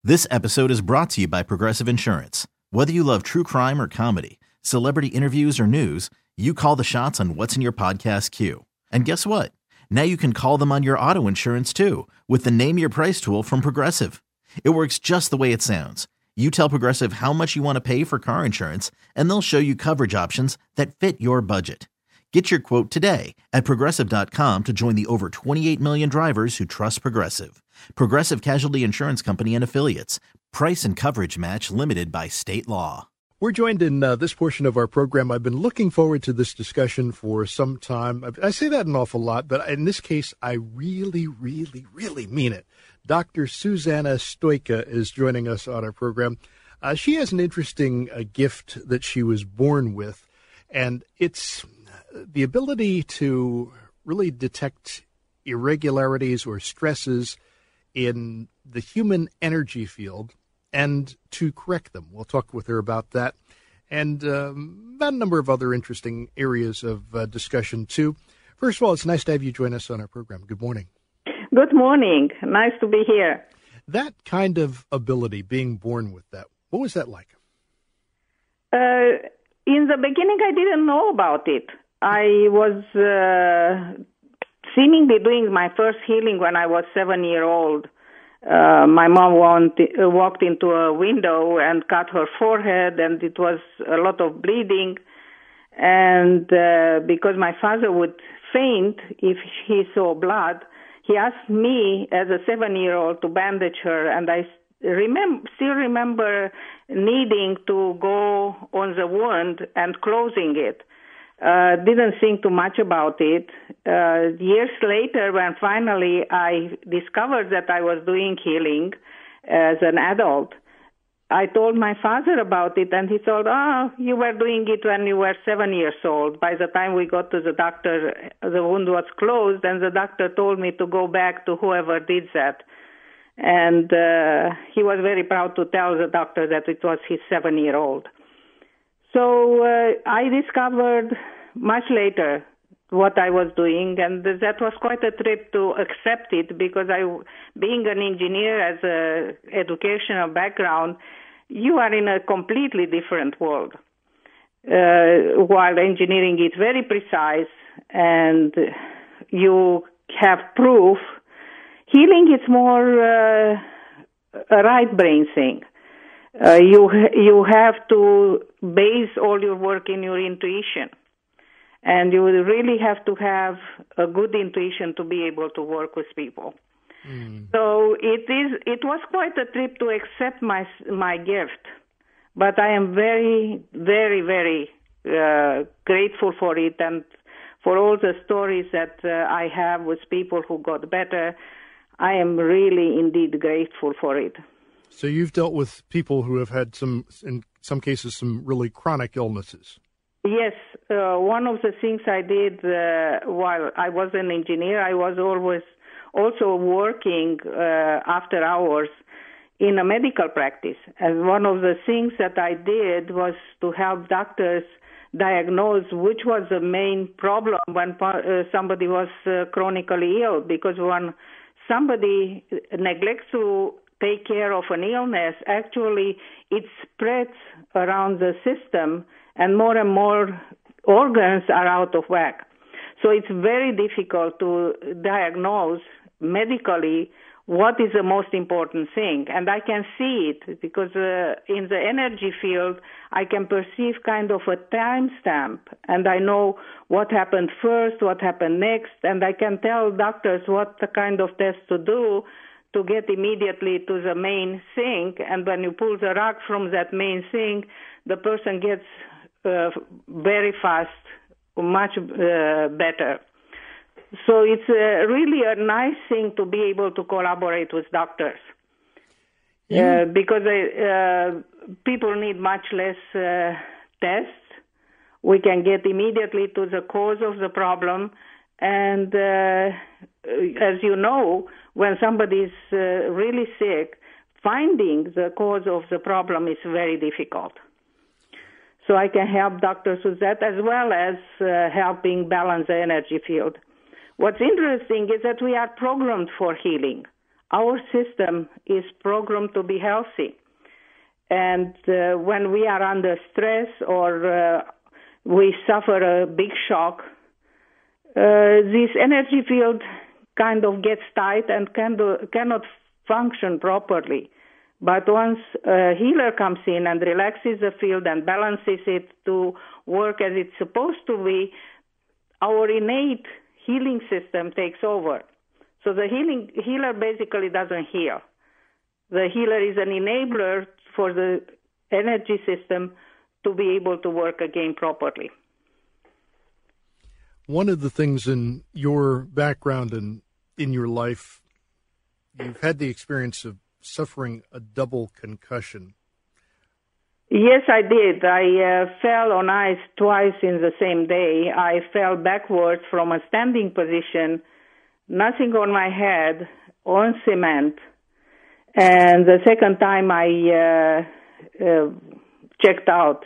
This episode is brought to you by Progressive Insurance. Whether you love true crime or comedy, celebrity interviews or news, you call the shots on what's in your podcast queue. And guess what? Now you can call them on your auto insurance too with the Name Your Price tool from Progressive. It works just the way it sounds. You tell Progressive how much you want to pay for car insurance, and they'll show you coverage options that fit your budget. Get your quote today at Progressive.com to join the over 28 million drivers who trust Progressive. Progressive Casualty Insurance Company and Affiliates. Price and coverage match limited by state law. We're joined in this portion of our program. I've been looking forward to this discussion for some time. I say that an awful lot, but in this case, I really mean it. Dr. Susanna Stojka is joining us on our program. She has an interesting gift that she was born with, and it's the ability to really detect irregularities or stresses in the human energy field and to correct them. We'll talk with her about that and about a number of other interesting areas of discussion, too. First of all, it's nice to have you join us on our program. Good morning. Good morning. Nice to be here. That kind of ability, being born with that, what was that like? In the beginning, I didn't know about it. I was seemingly doing my first healing when I was 7-year-old. My mom walked into a window and cut her forehead, and it was a lot of bleeding. And because my father would faint if he saw blood, he asked me as a 7-year-old to bandage her, and I still remember needing to go on the wound and closing it. Didn't think too much about it. Years later, when finally I discovered that I was doing healing as an adult, I told my father about it, and he thought, you were doing it when you were 7 years old. By the time we got to the doctor, the wound was closed, and the doctor told me to go back to whoever did that. And he was very proud to tell the doctor that it was his 7-year-old. So I discovered much later what I was doing, and that was quite a trip to accept it, because being an engineer as a educational background, you are in a completely different world. While engineering is very precise and you have proof, healing is more a right brain thing. You have to base all your work in your intuition, and you really have to have a good intuition to be able to work with people. So it was quite a trip to accept my gift, but I am very grateful for it, and for all the stories that I have with people who got better. I am really indeed grateful for it. So you've dealt with people who have had in some cases, some really chronic illnesses. Yes. One of the things I did while I was an engineer, I was always also working after hours in a medical practice. And one of the things that I did was to help doctors diagnose which was the main problem when somebody was chronically ill, because when somebody neglects to take care of an illness, actually it spreads around the system and more organs are out of whack. So it's very difficult to diagnose medically what is the most important thing. And I can see it because in the energy field, I can perceive kind of a timestamp, and I know what happened first, what happened next, and I can tell doctors what the kind of test to do to get immediately to the main thing. And when you pull the rug from that main thing, the person gets very fast, much better. So it's really a nice thing to be able to collaborate with doctors, because people need much less tests. We can get immediately to the cause of the problem. And as you know, when somebody is really sick, finding the cause of the problem is very difficult. So I can help doctors with that, as well as helping balance the energy field. What's interesting is that we are programmed for healing. our system is programmed to be healthy. And when we are under stress or we suffer a big shock, this energy field kind of gets tight and cannot function properly. But once a healer comes in and relaxes the field and balances it to work as it's supposed to be, our innate healing system takes over. So the healer basically doesn't heal. The healer is an enabler for the energy system to be able to work again properly. One of the things in your background and in your life, you've had the experience of suffering a double concussion. Yes, I did. I fell on ice twice in the same day. I fell backwards from a standing position, nothing on my head, on cement. And the second time I checked out.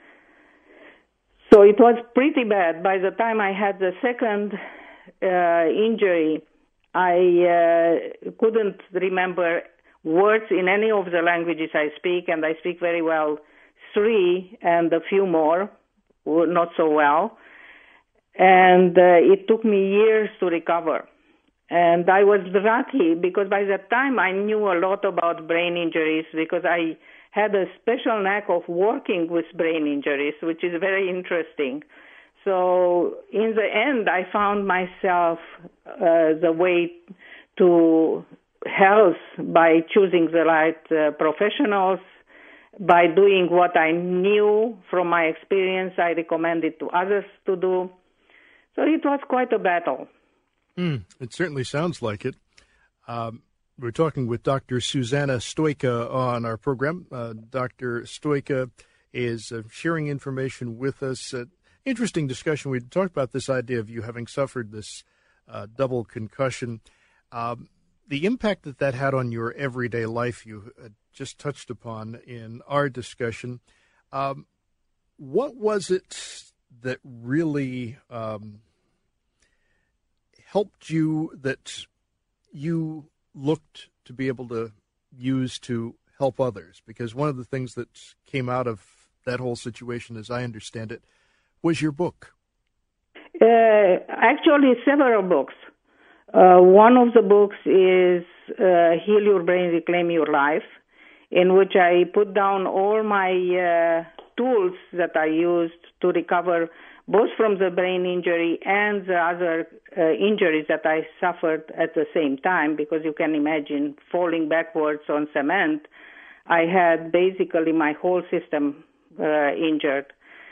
So it was pretty bad. By the time I had the second injury, I couldn't remember words in any of the languages I speak, and I speak very well 3 and a few more, not so well. And it took me years to recover. And I was lucky because by that time I knew a lot about brain injuries because I had a special knack of working with brain injuries, which is very interesting. So in the end, I found myself the way to health by choosing the right professionals, by doing what I knew from my experience, I recommended to others to do. So it was quite a battle. It certainly sounds like it. We're talking with Dr. Suzana Stojka on our program. Dr. Stojka is sharing information with us. Interesting discussion. We talked about this idea of you having suffered this double concussion. The impact that had on your everyday life you just touched upon in our discussion. What was it that really helped you, that you looked to be able to use to help others? Because one of the things that came out of that whole situation, as I understand it, was your book. Actually, several books. One of the books is Heal Your Brain, Reclaim Your Life, in which I put down all my tools that I used to recover both from the brain injury and the other injuries that I suffered at the same time, because you can imagine falling backwards on cement. I had basically my whole system injured.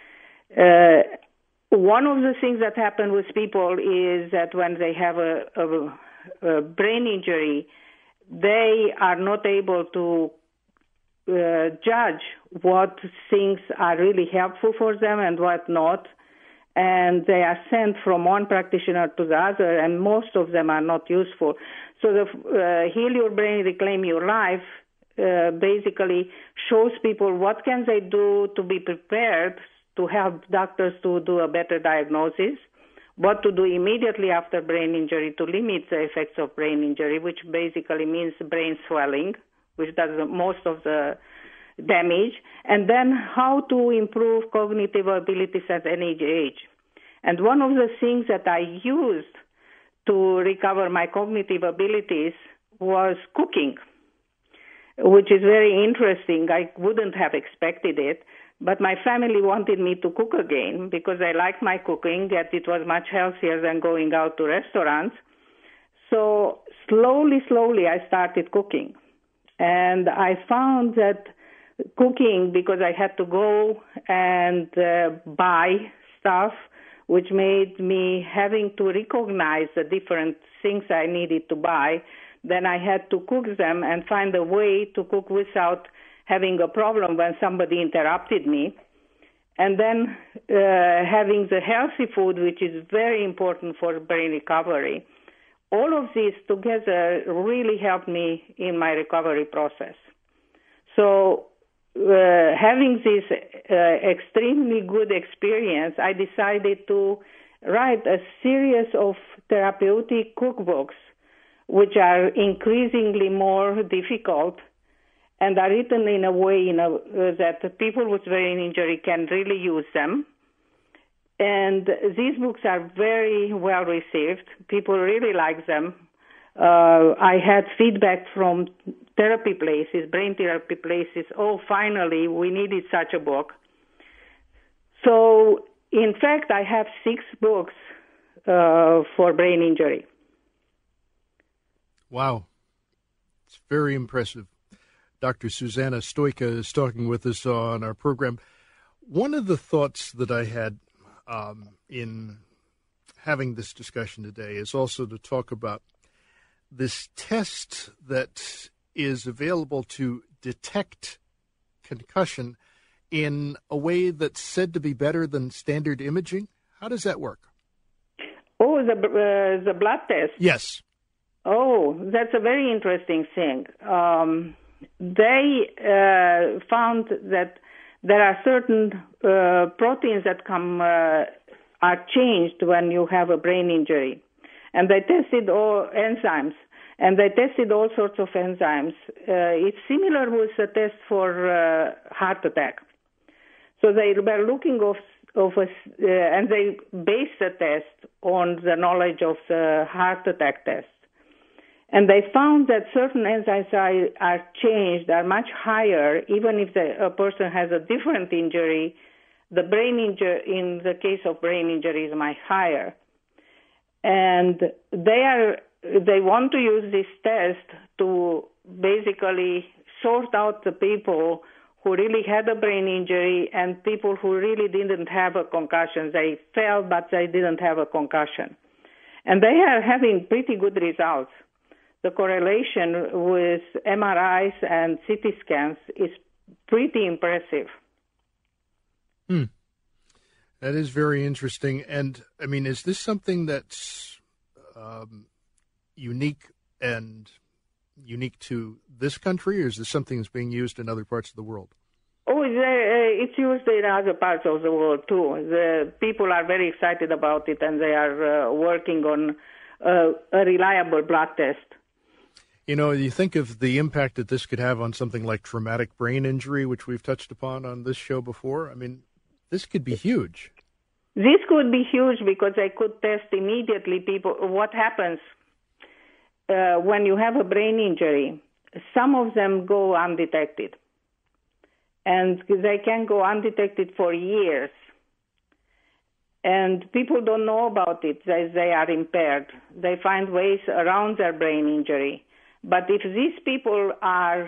One of the things that happen with people is that when they have a brain injury, they are not able to judge what things are really helpful for them and what not. And they are sent from one practitioner to the other, and most of them are not useful. So the Heal Your Brain, Reclaim Your Life basically shows people what can they do to be prepared to help doctors to do a better diagnosis, what to do immediately after brain injury to limit the effects of brain injury, which basically means brain swelling, which does most of the damage, and then how to improve cognitive abilities at any age. And one of the things that I used to recover my cognitive abilities was cooking, which is very interesting. I wouldn't have expected it, but my family wanted me to cook again because I liked my cooking, and it was much healthier than going out to restaurants. So slowly, I started cooking. And I found that cooking, because I had to go and buy stuff, which made me having to recognize the different things I needed to buy, then I had to cook them and find a way to cook without having a problem when somebody interrupted me. And then having the healthy food, which is very important for brain recovery. All of these together really helped me in my recovery process. So having this extremely good experience, I decided to write a series of therapeutic cookbooks which are increasingly more difficult and are written in a way that people with brain injury can really use them. And these books are very well received. People really like them. I had feedback from therapy places, brain therapy places. Oh, finally, we needed such a book. So, in fact, I have 6 books for brain injury. Wow. It's very impressive. Dr. Susanna Stojka is talking with us on our program. One of the thoughts that I had in having this discussion today is also to talk about this test that is available to detect concussion in a way that's said to be better than standard imaging. How does that work? Oh, the blood test. Yes. Oh, that's a very interesting thing. They found that there are certain proteins that are changed when you have a brain injury. And they tested all enzymes, and they tested all sorts of enzymes. It's similar with a test for heart attack. So they were looking and they based the test on the knowledge of the heart attack test. And they found that certain enzymes are changed, are much higher, even if a person has a different injury. The brain injury, in the case of brain injury, is much higher. And they want to use this test to basically sort out the people who really had a brain injury and people who really didn't have a concussion. They fell, but they didn't have a concussion. And they are having pretty good results. The correlation with MRIs and CT scans is pretty impressive. That is very interesting. And, I mean, is this something that's unique to this country, or is this something that's being used in other parts of the world? Oh, it's used in other parts of the world, too. The people are very excited about it, and they are working on a reliable blood test. You know, you think of the impact that this could have on something like traumatic brain injury, which we've touched upon on this show before. I mean, this could be huge. This could be huge because they could test immediately people. What happens when you have a brain injury? Some of them go undetected. And they can go undetected for years. And people don't know about it, they are impaired. They find ways around their brain injury. But if these people are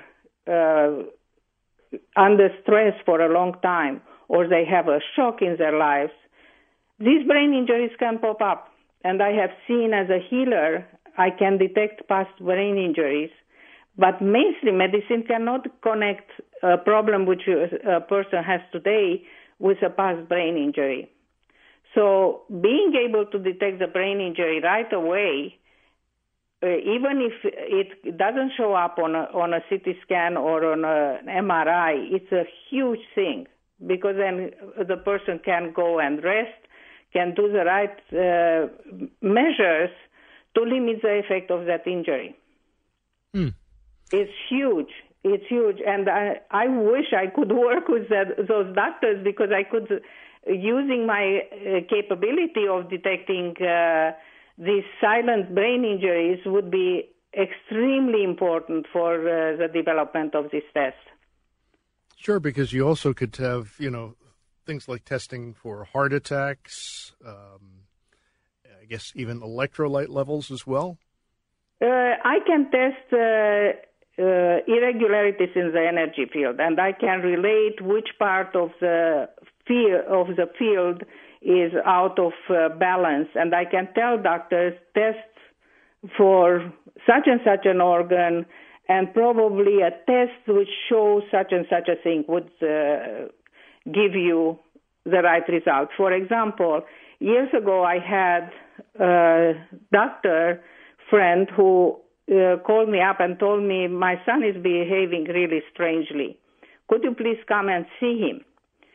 under stress for a long time, or they have a shock in their lives, these brain injuries can pop up. And I have seen as a healer, I can detect past brain injuries. But mainstream medicine cannot connect a problem which a person has today with a past brain injury. So being able to detect the brain injury right away, even if it doesn't show up on a CT scan or on an MRI, it's a huge thing, because then the person can go and rest, can do the right measures to limit the effect of that injury. It's huge. It's huge. And I wish I could work with those doctors, because I could, using my capability of detecting these silent brain injuries, would be extremely important for the development of this test. Sure, because you also could have, things like testing for heart attacks, I guess even electrolyte levels as well. I can test irregularities in the energy field, and I can relate which part of the field is out of balance, and I can tell doctors test for such and such an organ, and probably a test which shows such and such a thing would give you the right result. For example, years ago I had a doctor friend who called me up and told me, my son is behaving really strangely. Could you please come and see him?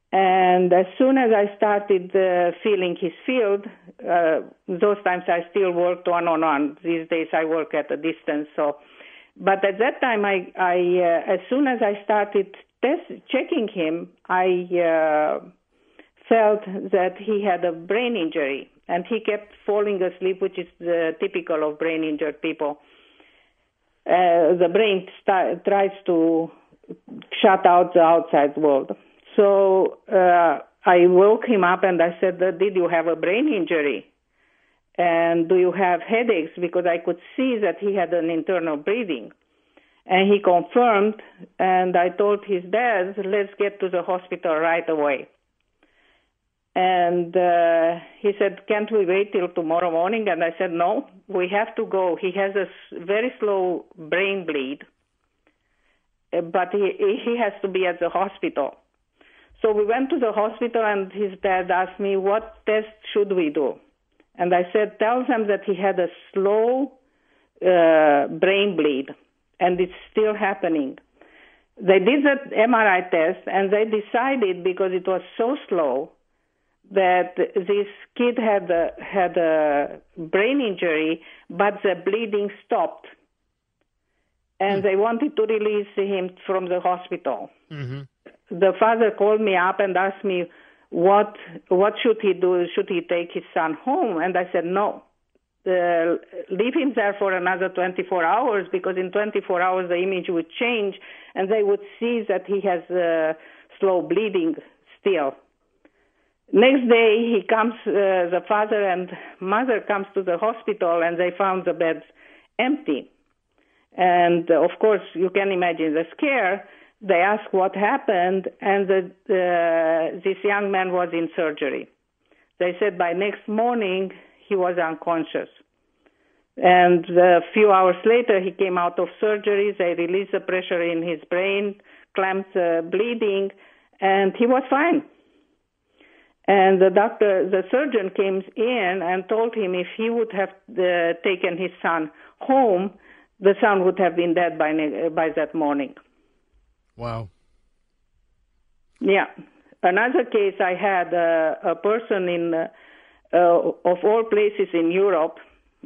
And as soon as I started feeling his field, those times I still worked one-on-one. These days I work at a distance. But at that time, as soon as I started checking him, I felt that he had a brain injury, and he kept falling asleep, which is typical of brain-injured people. The brain tries to shut out the outside world. So I woke him up and I said, did you have a brain injury? And do you have headaches? Because I could see that he had an internal bleeding. And he confirmed, and I told his dad, let's get to the hospital right away. And he said, can't we wait till tomorrow morning? And I said, no, we have to go. He has a very slow brain bleed, but he has to be at the hospital. So we went to the hospital, and his dad asked me, what test should we do? And I said, tell them that he had a slow brain bleed, and it's still happening. They did the MRI test, and they decided, because it was so slow, that this kid had a brain injury, but the bleeding stopped. And they wanted to release him from the hospital. Mm-hmm. The father called me up and asked me, what should he do? Should he take his son home? And I said, no. Leave him there for another 24 hours, because in 24 hours the image would change and they would see that he has slow bleeding still. Next day he comes, the father and mother comes to the hospital, and they found the beds empty. And of course you can imagine the scare. They asked what happened, and this young man was in surgery. They said by next morning he was unconscious. And a few hours later he came out of surgery. They released the pressure in his brain, clamped bleeding, and he was fine. And the surgeon came in and told him if he would have taken his son home, the son would have been dead by that morning. Wow. Yeah. Another case, I had a person of all places in Europe,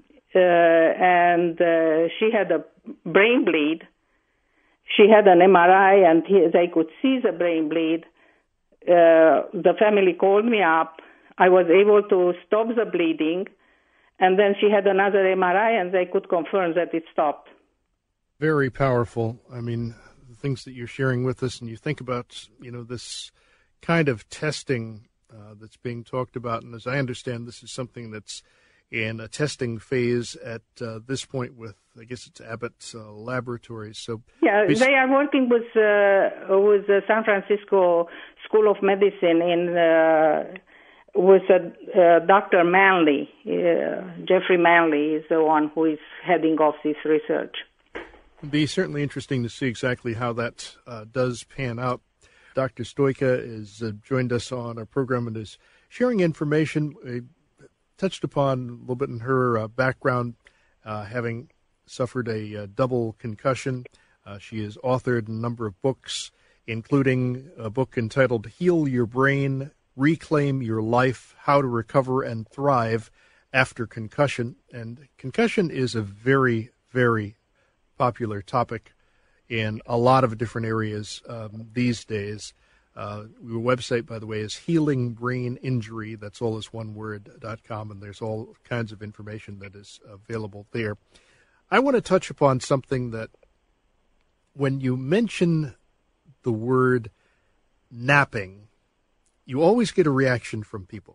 and she had a brain bleed. She had an MRI, and they could see the brain bleed. The family called me up. I was able to stop the bleeding, and then she had another MRI, and they could confirm that it stopped. Very powerful. I mean, the things that you're sharing with us, and you think about, this kind of testing that's being talked about, and as I understand, this is something that's in a testing phase at this point with, I guess it's Abbott Laboratories. So yeah, they are working with the San Francisco School of Medicine with Dr. Manley. Jeffrey Manley is the one who is heading off this research. It'd be certainly interesting to see exactly how that does pan out. Dr. Stojka has joined us on our program and is sharing information. We touched upon a little bit in her background, having suffered a double concussion. She has authored a number of books, including a book entitled Heal Your Brain, Reclaim Your Life, How to Recover and Thrive After Concussion. And concussion is a very, very popular topic in a lot of different areas these days. Your website, by the way, is Healing Brain Injury. That's all is one word.com, and there's all kinds of information that is available there. I want to touch upon something that when you mention the word napping, you always get a reaction from people.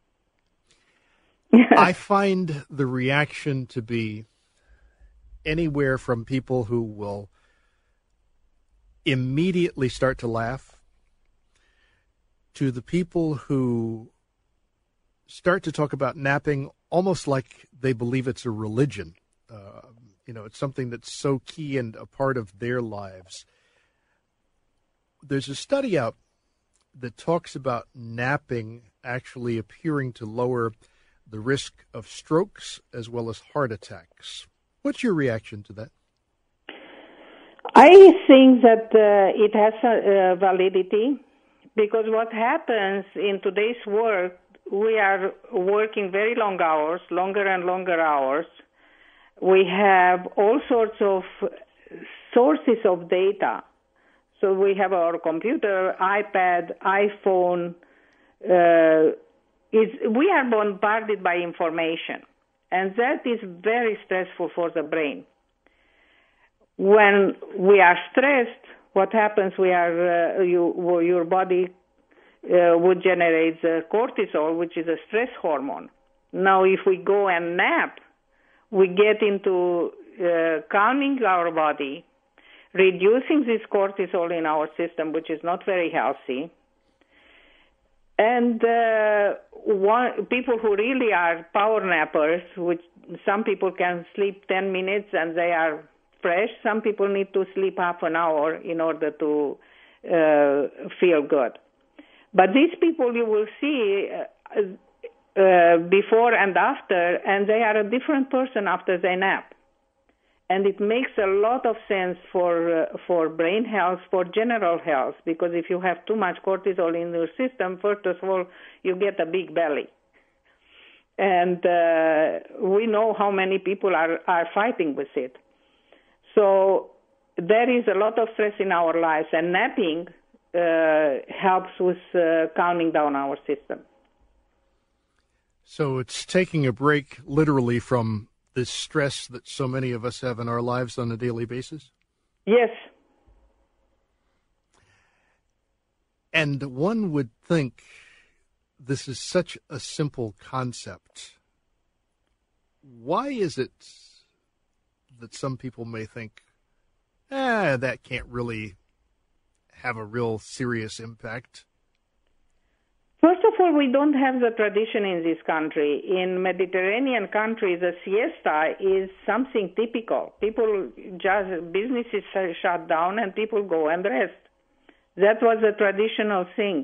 I find the reaction to be anywhere from people who will immediately start to laugh to the people who start to talk about napping almost like they believe it's a religion. It's something that's so key and a part of their lives. There's a study out that talks about napping actually appearing to lower the risk of strokes as well as heart attacks. What's your reaction to that? I think that it has validity Because what happens in today's work, we are working very long hours, longer and longer hours. We have all sorts of sources of data. So we have our computer, iPad, iPhone. We are bombarded by information, and that is very stressful for the brain. When we are stressed, what happens? Your body would generate the cortisol, which is a stress hormone. Now, if we go and nap, we get into calming our body, reducing this cortisol in our system, which is not very healthy. And people who really are power nappers, which some people can sleep 10 minutes and they are fresh. Some people need to sleep half an hour in order to feel good. But these people you will see before and after, and they are a different person after they nap. And it makes a lot of sense for brain health, for general health, because if you have too much cortisol in your system, first of all, you get a big belly. And we know how many people are fighting with it. So there is a lot of stress in our lives, and napping helps with calming down our system. So it's taking a break literally from this stress that so many of us have in our lives on a daily basis? Yes. And one would think this is such a simple concept. Why is it that some people may think, that can't really have a real serious impact? First of all, we don't have the tradition in this country. In Mediterranean countries, the siesta is something typical. Businesses shut down and people go and rest. That was a traditional thing.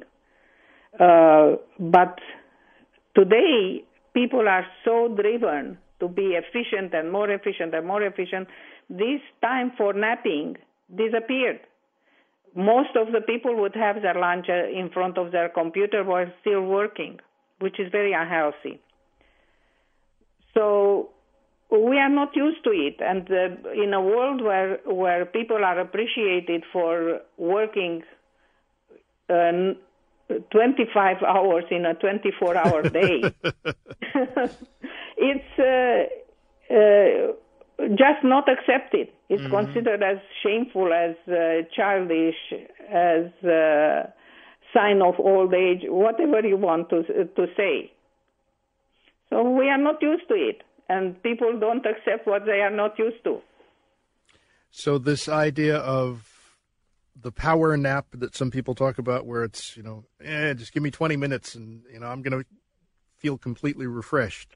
But today, people are so driven to be efficient and more efficient and more efficient. This time for napping disappeared. Most of the people would have their lunch in front of their computer while still working, which is very unhealthy. So we are not used to it. And in a world where people are appreciated for working 25 hours in a 24-hour day, it's just not accepted. It's considered as shameful, as childish, as a sign of old age, whatever you want to say. So we are not used to it, and people don't accept what they are not used to. So this idea of the power nap that some people talk about, where it's, just give me 20 minutes and, I'm going to feel completely refreshed.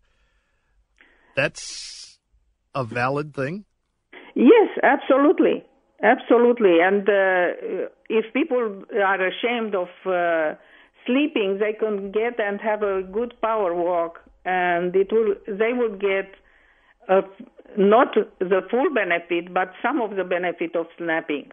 That's a valid thing? Yes, absolutely. Absolutely. And if people are ashamed of sleeping, they can get and have a good power walk, and they will get not the full benefit, but some of the benefit of napping.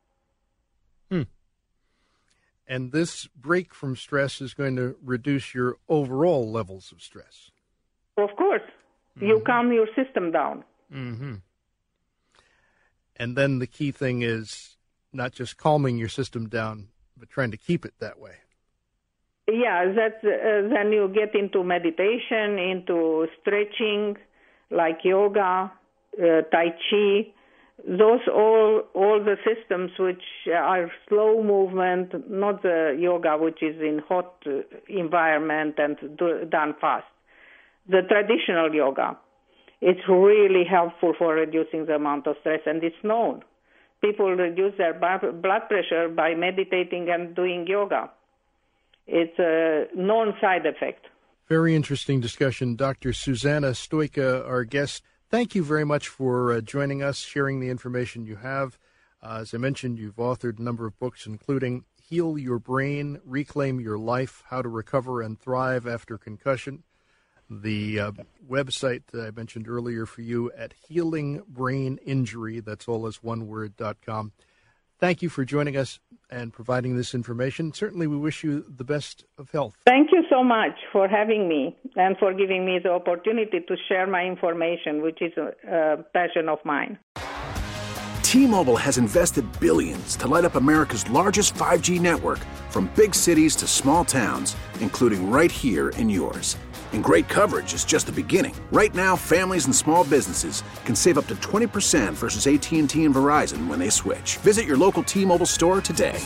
And this break from stress is going to reduce your overall levels of stress. Of course. You calm your system down. Mm-hmm. And then the key thing is not just calming your system down, but trying to keep it that way. Yeah, then you get into meditation, into stretching, like yoga, Tai Chi. Those all the systems which are slow movement, not the yoga which is in hot environment and done fast. The traditional yoga, it's really helpful for reducing the amount of stress, and it's known. People reduce their blood pressure by meditating and doing yoga. It's a known side effect. Very interesting discussion. Dr. Suzana Stojka, our guest, thank you very much for joining us, sharing the information you have. As I mentioned, you've authored a number of books, including Heal Your Brain, Reclaim Your Life, How to Recover and Thrive After Concussion. The website that I mentioned earlier for you at Healing Brain Injury, that's all as one word.com. Thank you for joining us, and providing this information. Certainly, we wish you the best of health. Thank you so much for having me and for giving me the opportunity to share my information, which is a passion of mine. T-Mobile has invested billions to light up America's largest 5G network, from big cities to small towns, including right here in yours. And great coverage is just the beginning. Right now, families and small businesses can save up to 20% versus AT&T and Verizon when they switch. Visit your local T-Mobile store today.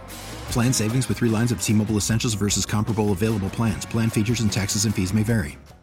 Plan savings with 3 lines of T-Mobile Essentials versus comparable available plans. Plan features and taxes and fees may vary.